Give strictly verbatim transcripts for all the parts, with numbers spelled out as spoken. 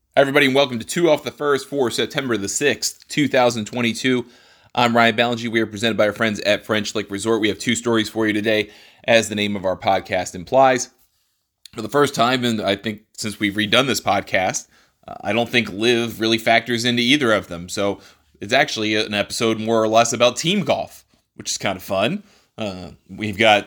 Hi, everybody, and welcome to Two Off the First for September the sixth, twenty twenty-two. I'm Ryan Ballingy. We are presented by our friends at French Lake Resort. We have two stories for you today, as the name of our podcast implies. For the first time, and I think since we've redone this podcast, uh, I don't think Liv really factors into either of them. So it's actually an episode more or less about team golf, which is kind of fun. Uh, we've got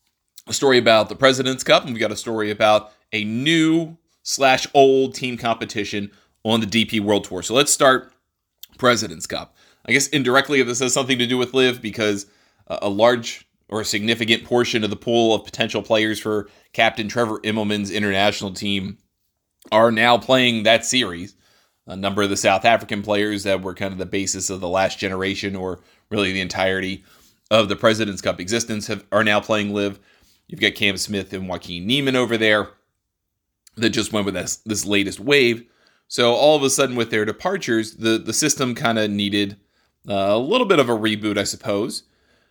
a story about the President's Cup, and we've got a story about a new slash old team competition on the D P World Tour. So let's start President's Cup. I guess indirectly this has something to do with Liv because a large or a significant portion of the pool of potential players for Captain Trevor Immelman's international team are now playing that series. A number of the South African players that were kind of the basis of the last generation or really the entirety of the President's Cup existence have, are now playing Liv. You've got Cam Smith and Joaquin Niemann over there that just went with this, this latest wave. So all of a sudden with their departures, the, the system kind of needed uh, a little bit of a reboot, I suppose.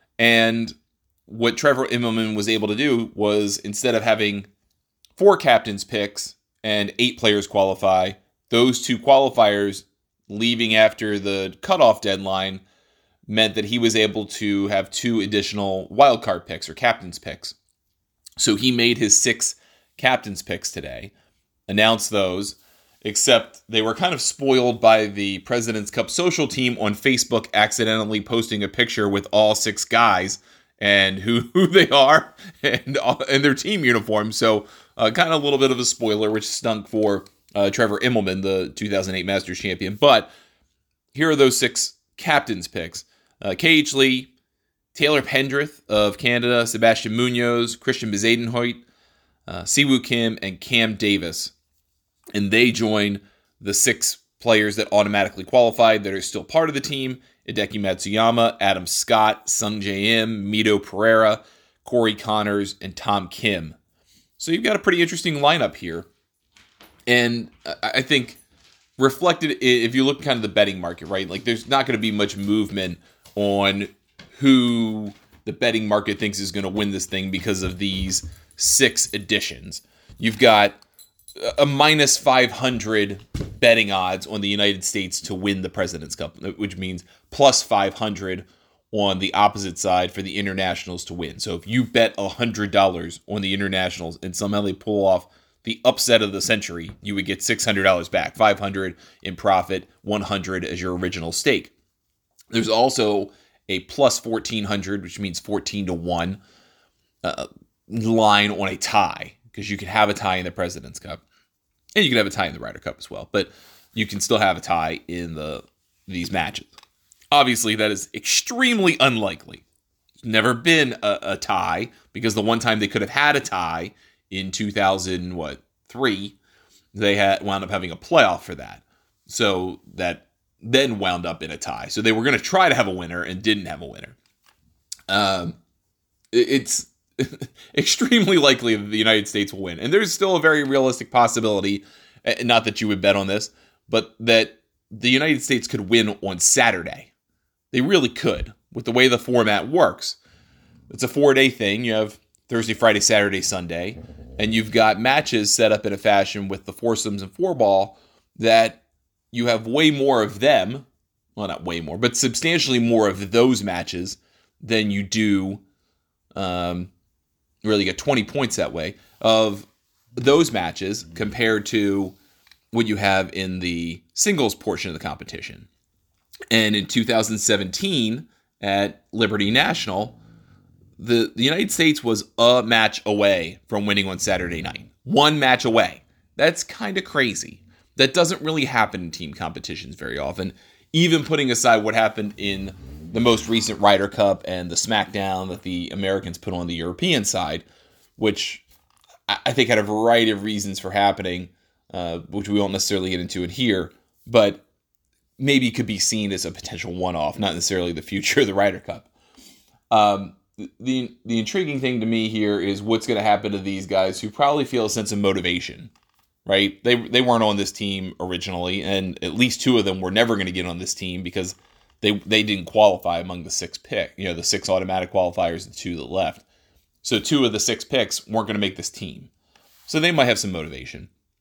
And what Trevor Immelman was able to do was, instead of having four captains picks and eight players qualify, those two qualifiers leaving after the cutoff deadline meant that he was able to have two additional wildcard picks or captains picks. So he made his six captains picks today, announced those, except they were kind of spoiled by the President's Cup social team on Facebook accidentally posting a picture with all six guys and who, who they are and, and their team uniforms. So uh, kind of a little bit of a spoiler, which stunk for uh, Trevor Immelman, the two thousand eight Masters champion. But here are those six captains picks. Uh, K H Lee, Taylor Pendrith of Canada, Sebastian Munoz, Christian Bezuidenhout, Uh, Siwoo Kim, and Cam Davis. And they join the six players that automatically qualified that are still part of the team: Hideki Matsuyama, Adam Scott, Sung J M, Mito Pereira, Corey Connors, and Tom Kim. So you've got a pretty interesting lineup here. And I think reflected, if you look kind of the betting market, right? Like there's not going to be much movement on who the betting market thinks is going to win this thing because of these six additions. You've got a minus five hundred betting odds on the United States to win the President's Cup, which means plus five hundred on the opposite side for the internationals to win. So if you bet one hundred dollars on the internationals and somehow they pull off the upset of the century, you would get six hundred dollars back, five hundred dollars in profit, one hundred dollars as your original stake. There's also a plus fourteen hundred, which means fourteen to one uh, line on a tie, because you can have a tie in the President's Cup and you can have a tie in the Ryder Cup as well, but you can still have a tie in the these matches. Obviously, that is extremely unlikely. It's never been a, a tie, because the one time they could have had a tie in two thousand, what, three, they had wound up having a playoff for that. So that then wound up in a tie. So they were going to try to have a winner and didn't have a winner. Um, it's extremely likely that the United States will win. And there's still a very realistic possibility, not that you would bet on this, but that the United States could win on Saturday. They really could, with the way the format works. It's a four-day thing. You have Thursday, Friday, Saturday, Sunday, and you've got matches set up in a fashion with the foursomes and four-ball that you have way more of them, well, not way more, but substantially more of those matches than you do, um, really get twenty points that way, of those matches compared to what you have in the singles portion of the competition. And in two thousand seventeen at Liberty National, the, the United States was a match away from winning on Saturday night. One match away. That's kind of crazy. That doesn't really happen in team competitions very often, even putting aside what happened in the most recent Ryder Cup and the smackdown that the Americans put on the European side, which I think had a variety of reasons for happening, uh, which we won't necessarily get into it here, but maybe could be seen as a potential one-off, not necessarily the future of the Ryder Cup. Um, the the intriguing thing to me here is what's going to happen to these guys who probably feel a sense of motivation, right? They they weren't on this team originally, and at least two of them were never going to get on this team because they they didn't qualify among the six pick, you know, the six automatic qualifiers, the two that left. So two of the six picks weren't going to make this team. So they might have some motivation.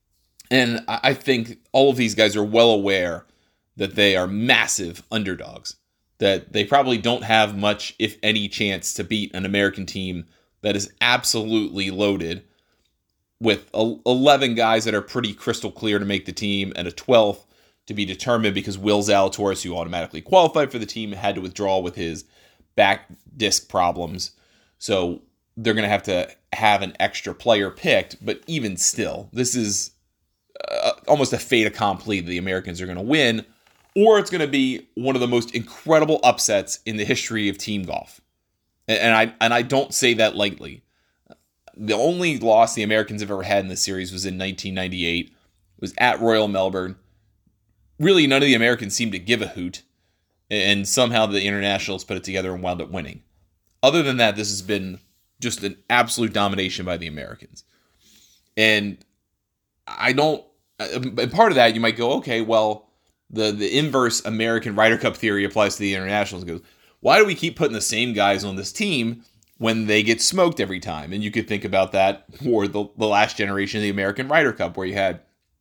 And I think all of these guys are well aware that they are massive underdogs, that they probably don't have much, if any, chance to beat an American team that is absolutely loaded with eleven guys that are pretty crystal clear to make the team and a twelfth to be determined because Will Zalatoris, who automatically qualified for the team, had to withdraw with his back disc problems. So they're going to have to have an extra player picked. But even still, this is uh, almost a fait accompli that the Americans are going to win, or it's going to be one of the most incredible upsets in the history of team golf. And I and I don't say that lightly. The only loss the Americans have ever had in this series was in nineteen ninety-eight. It was at Royal Melbourne. Really, none of the Americans seemed to give a hoot. And somehow the Internationals put it together and wound up winning. Other than that, this has been just an absolute domination by the Americans. And I don't... And part of that, you might go, okay, well, the, the inverse American Ryder Cup theory applies to the Internationals. It goes, why do we keep putting the same guys on this team when they get smoked every time? And you could think about that for the, the last generation of the American Ryder Cup, where you had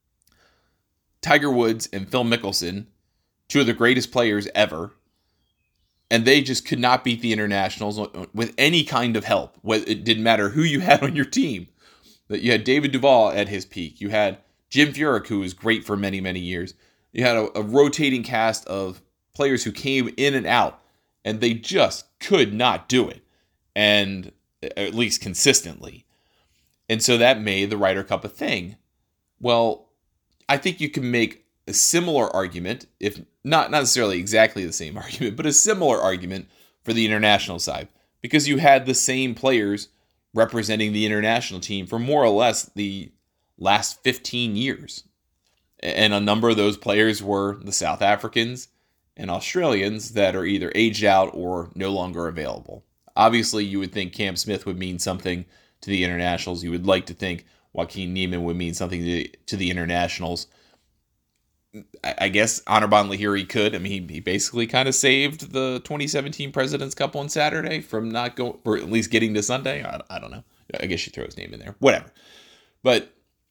Tiger Woods and Phil Mickelson, two of the greatest players ever, and they just could not beat the Internationals with any kind of help. It didn't matter who you had on your team. You had David Duval at his peak. You had Jim Furyk, who was great for many, many years. You had a, a rotating cast of players who came in and out, and they just could not do it, and at least consistently. And so that made the Ryder Cup a thing. Well, I think you can make a similar argument, if not necessarily exactly the same argument, but a similar argument for the international side, because you had the same players representing the international team for more or less the last fifteen years. And a number of those players were the South Africans and Australians that are either aged out or no longer available. Obviously, you would think Cam Smith would mean something to the internationals. You would like to think Joaquin Niemann would mean something to, to the internationals. I, I guess Anirban Lahiri could. I mean, he, he basically kind of saved the twenty seventeen President's Cup on Saturday from not going, or at least getting to Sunday. I, I don't know. I guess you throw his name in there. Whatever. But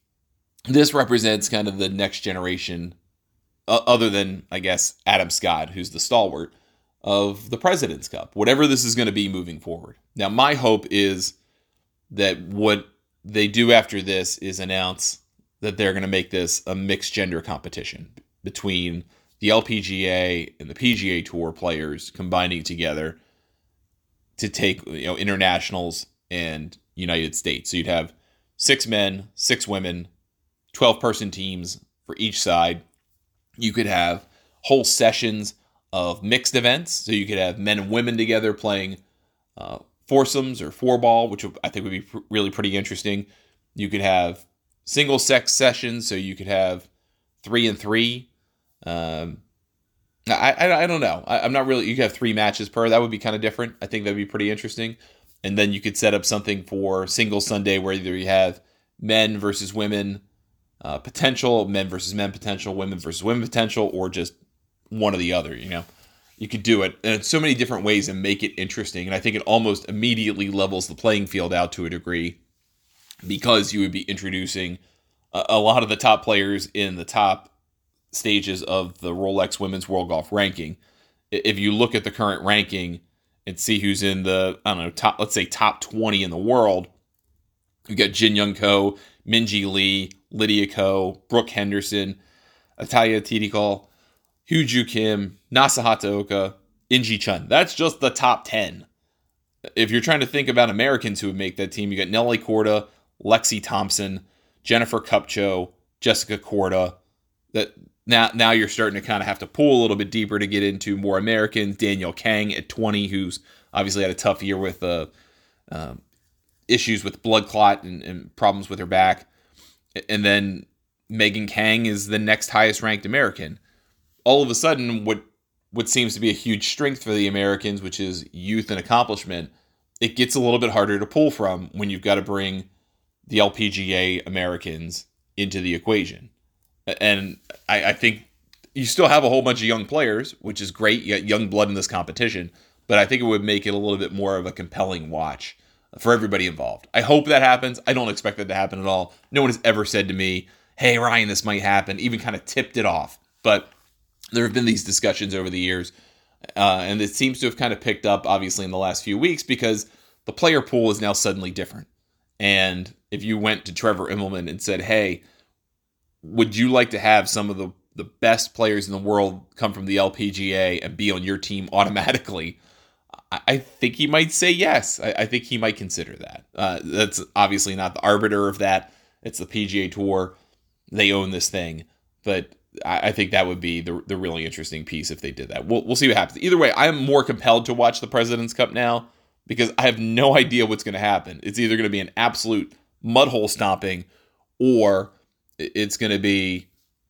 this represents kind of the next generation, uh, other than, I guess, Adam Scott, who's the stalwart of the President's Cup, whatever this is going to be moving forward. Now, my hope is that what they do after this is announce that they're going to make this a mixed gender competition between the L P G A and the P G A Tour players combining together to take, you know, internationals and United States. So you'd have six men, six women, twelve-person teams for each side. You could have whole sessions of mixed events. So you could have men and women together playing uh, foursomes or four ball, which I think would be pr- really pretty interesting. You could have single sex sessions, so you could have three and three. Um, I, I I don't know. I, I'm not really. You could have three matches per. That would be kind of different. I think that'd be pretty interesting. And then you could set up something for single Sunday where either you have men versus women uh, potential, men versus men potential, women versus women potential, or just one or the other. You know, you could do it in so many different ways and make it interesting. And I think it almost immediately levels the playing field out to a degree, because you would be introducing a, a lot of the top players in the top stages of the Rolex Women's World Golf Ranking. If you look at the current ranking and see who's in the, I don't know, top, let's say top twenty in the world, you got Jin Young Ko, Minjee Lee, Lydia Ko, Brooke Henderson, Atthaya Thitikul, Hoo-Joo Kim, Nasa Hataoka, Inji Chun. That's just the top ten. If you're trying to think about Americans who would make that team, you got Nelly Korda, Lexi Thompson, Jennifer Kupcho, Jessica Korda. That now, now you're starting to kind of have to pull a little bit deeper to get into more Americans. Danielle Kang at twenty, who's obviously had a tough year with uh, um, issues with blood clot and, and problems with her back. And then Megan Kang is the next highest ranked American. All of a sudden, what what seems to be a huge strength for the Americans, which is youth and accomplishment, it gets a little bit harder to pull from when you've got to bring the L P G A Americans into the equation. And I, I think you still have a whole bunch of young players, which is great. You got young blood in this competition, but I think it would make it a little bit more of a compelling watch for everybody involved. I hope that happens. I don't expect that to happen at all. No one has ever said to me, hey, Ryan, this might happen, even kind of tipped it off. But there have been these discussions over the years, uh, and it seems to have kind of picked up, obviously, in the last few weeks because the player pool is now suddenly different. And if you went to Trevor Immelman and said, hey, would you like to have some of the, the best players in the world come from the L P G A and be on your team automatically? I think he might say yes. I, I think he might consider that. Uh, that's obviously not the arbiter of that. It's the P G A Tour. They own this thing. But I, I think that would be the, the really interesting piece if they did that. We'll, we'll see what happens. Either way, I'm more compelled to watch the President's Cup now because I have no idea what's going to happen. It's either going to be an absolute mudhole stomping or it's going to be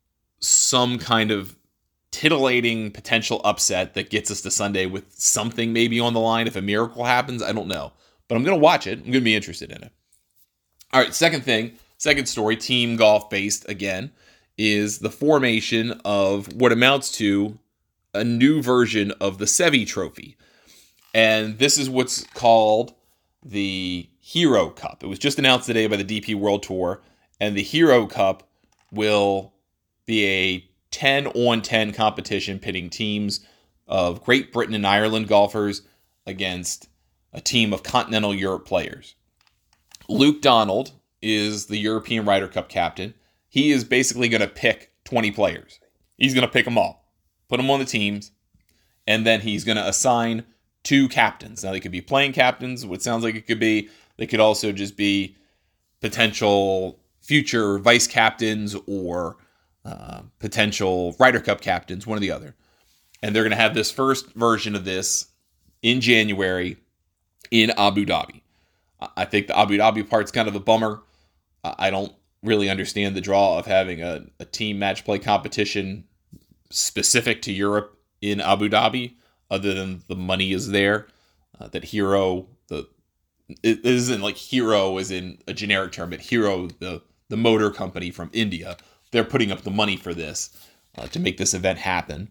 some kind of titillating potential upset that gets us to Sunday with something maybe on the line. If a miracle happens, I don't know. But I'm going to watch it. I'm going to be interested in it. All right, second thing, second story, team golf based again, is the formation of what amounts to a new version of the Seve Trophy. And this is what's called the Hero Cup. It was just announced today by the D P World Tour, and the Hero Cup will be a ten on ten competition pitting teams of Great Britain and Ireland golfers against a team of continental Europe players. Luke Donald is the European Ryder Cup captain. He is basically going to pick twenty players. He's going to pick them all, put them on the teams, and then he's going to assign two captains. Now, they could be playing captains, what sounds like it could be. They could also just be potential future vice captains or Uh, potential Ryder Cup captains, one or the other. And they're going to have this first version of this in January in Abu Dhabi. I think the Abu Dhabi part's kind of a bummer. I don't really understand the draw of having a, a team match play competition specific to Europe in Abu Dhabi, other than the money is there. Uh, that Hero, the it isn't like Hero as in a generic term, but Hero, the, the motor company from India, they're putting up the money for this uh, to make this event happen.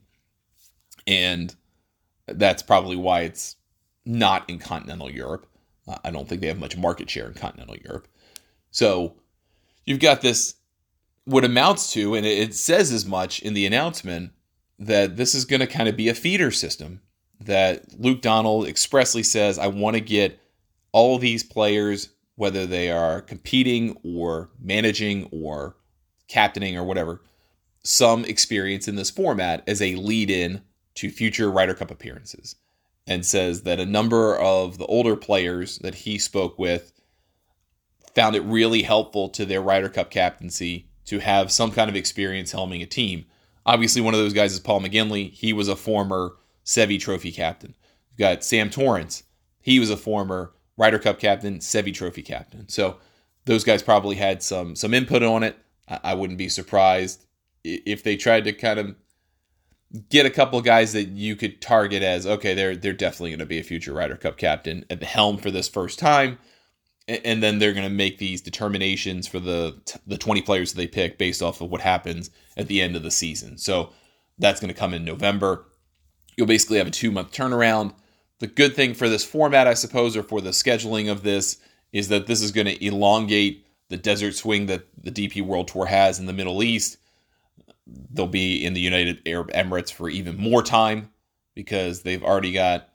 And that's probably why it's not in continental Europe. Uh, I don't think they have much market share in continental Europe. So you've got this, what amounts to, and it says as much in the announcement, that this is going to kind of be a feeder system. That Luke Donald expressly says, I want to get all these players, whether they are competing or managing or captaining or whatever, some experience in this format as a lead-in to future Ryder Cup appearances, and says that a number of the older players that he spoke with found it really helpful to their Ryder Cup captaincy to have some kind of experience helming a team. Obviously, one of those guys is Paul McGinley. He was a former Seve Trophy captain. You've got Sam Torrance. He was a former Ryder Cup captain, Seve Trophy captain. So those guys probably had some some input on it. I wouldn't be surprised if they tried to kind of get a couple of guys that you could target as, okay, they're they're definitely going to be a future Ryder Cup captain at the helm for this first time, and then they're going to make these determinations for the the twenty players that they pick based off of what happens at the end of the season. So that's going to come in November. You'll basically have a two-month turnaround. The good thing for this format, I suppose, or for the scheduling of this, is that this is going to elongate the desert swing that the D P World Tour has in the Middle East. They'll be in the United Arab Emirates for even more time because they've already got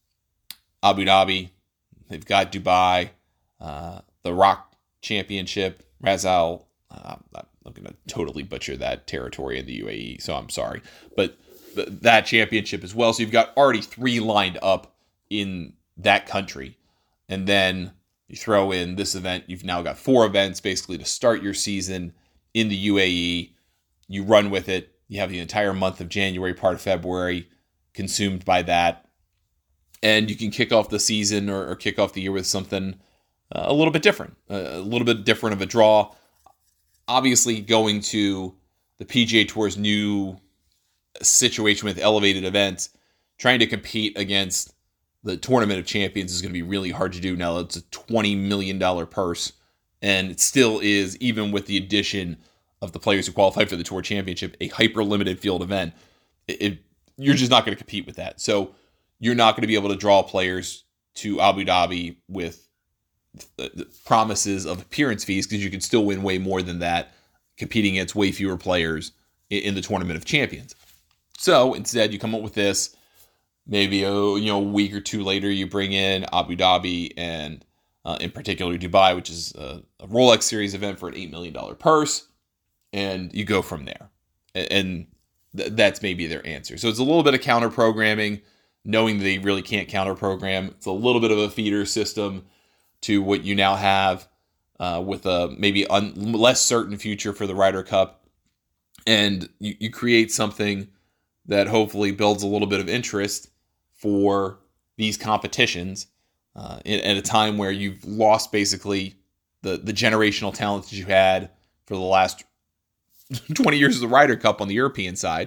Abu Dhabi, they've got Dubai, uh, the Rock Championship, Ras Al. Uh, I'm going to totally butcher that territory in the U A E, so I'm sorry. But th- that championship as well. So you've got already three lined up in that country. And then you throw in this event, you've now got four events basically to start your season in the U A E. You run with it. You have the entire month of January, part of February consumed by that. And you can kick off the season or, or kick off the year with something uh, a little bit different, uh, a little bit different of a draw. Obviously, going to the P G A Tour's new situation with elevated events, trying to compete against the Tournament of Champions is going to be really hard to do now. It's a twenty million dollars purse, and it still is, even with the addition of the players who qualify for the Tour Championship, a hyper-limited field event. It, it, you're just not going to compete with that. So you're not going to be able to draw players to Abu Dhabi with the, the promises of appearance fees, because you can still win way more than that competing against way fewer players in, in the Tournament of Champions. So instead, you come up with this. Maybe a you know a week or two later, you bring in Abu Dhabi and uh, in particular Dubai, which is a, a Rolex Series event for an eight million dollars purse, and you go from there. And th- that's maybe their answer. So it's a little bit of counter programming, knowing that they really can't counter program. It's a little bit of a feeder system to what you now have uh, with a maybe un- less certain future for the Ryder Cup, and you, you create something that hopefully builds a little bit of interest for these competitions uh, at a time where you've lost basically the, the generational talent that you had for the last twenty years of the Ryder Cup on the European side,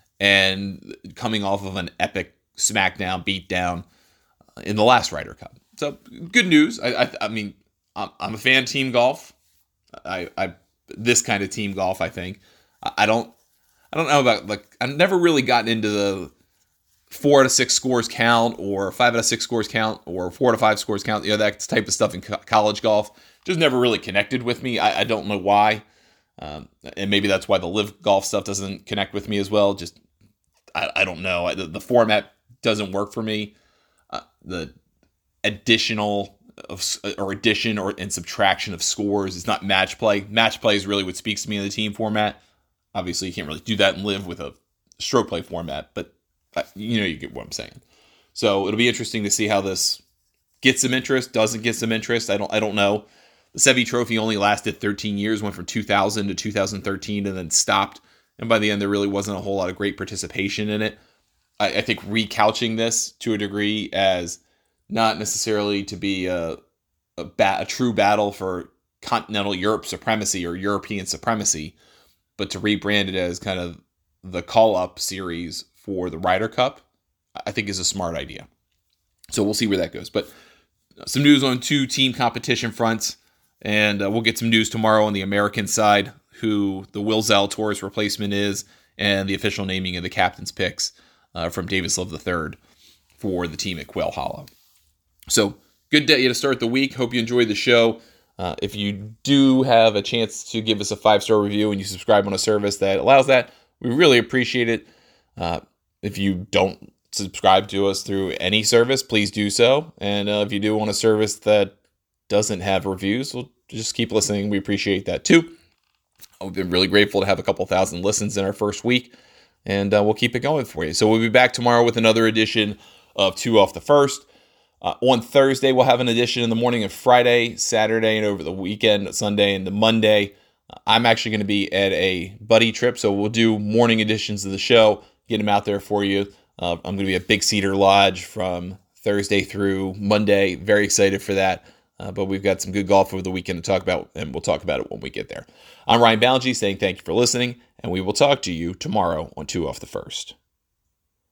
and coming off of an epic smackdown beatdown in the last Ryder Cup. So good news. I, I, I mean, I'm, I'm a fan of team golf. I, I this kind of team golf. I think I, I don't. I don't know about, like, I've never really gotten into the four out of six scores count or five out of six scores count or four out of five scores count, you know, that type of stuff in co- college golf. Just never really connected with me. I, I don't know why. Um, and maybe that's why the live golf stuff doesn't connect with me as well. Just, I, I don't know. The, the format doesn't work for me. Uh, the additional of, or addition or and subtraction of scores is not match play. Match play is really what speaks to me in the team format. Obviously, you can't really do that and live with a stroke play format, but you know, you get what I'm saying. So it'll be interesting to see how this gets some interest, doesn't get some interest. I don't, I don't know. The Seve Trophy only lasted thirteen years, went from two thousand to two thousand thirteen, and then stopped. And by the end, there really wasn't a whole lot of great participation in it. I, I think recouching this to a degree as not necessarily to be a a, bat, a true battle for continental Europe supremacy or European supremacy, but to rebrand it as kind of the call-up series for the Ryder Cup, I think is a smart idea. So we'll see where that goes. But some news on two team competition fronts, and uh, we'll get some news tomorrow on the American side, who the Will Zalatoris replacement is, and the official naming of the captain's picks uh, from Davis Love the third for the team at Quail Hollow. So good day to start the week. Hope you enjoyed the show. Uh, if you do have a chance to give us a five-star review and you subscribe on a service that allows that, we really appreciate it. Uh, if you don't subscribe to us through any service, please do so. And uh, if you do on a service that doesn't have reviews, well, just keep listening. We appreciate that too. We've been really grateful to have a couple thousand listens in our first week, and uh, we'll keep it going for you. So we'll be back tomorrow with another edition of Two Off the First. Uh, on Thursday, we'll have an edition in the morning of Friday, Saturday, and over the weekend, Sunday and the Monday. Uh, I'm actually going to be at a buddy trip, so we'll do morning editions of the show, get them out there for you. Uh, I'm going to be at Big Cedar Lodge from Thursday through Monday. Very excited for that. Uh, but we've got some good golf over the weekend to talk about, and we'll talk about it when we get there. I'm Ryan Ballingy saying thank you for listening, and we will talk to you tomorrow on Two Off the First.